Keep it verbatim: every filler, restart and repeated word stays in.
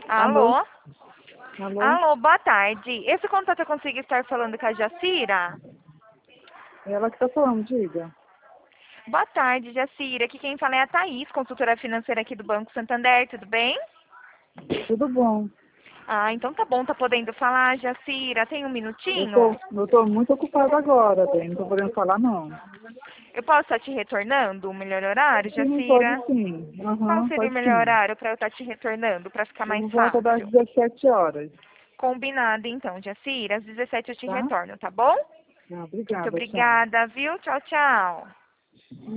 Alô? Alô? Alô? Alô, boa tarde. Esse contato eu consigo estar falando com a Jacira? Ela que tá falando, diga. Boa tarde, Jacira. Aqui quem fala é a Thaís, consultora financeira aqui do Banco Santander, tudo bem? Tudo bom. Ah, então tá bom, tá podendo falar, Jacira? Tem um Eu tô, minutinho? eu tô muito ocupada agora, bem, não tô podendo falar não. Eu posso estar te retornando o melhor horário, Sim, pode Jacira? sim. Qual Aham, seria o pode melhor sim. horário para eu estar te retornando, para ficar Eu mais vou volta das fácil? dezessete horas, Combinado então, Jacira. Às dezessete eu te tá? retorno, tá bom? Ah, Muito obrigada, tchau. obrigada, viu? Tchau, tchau.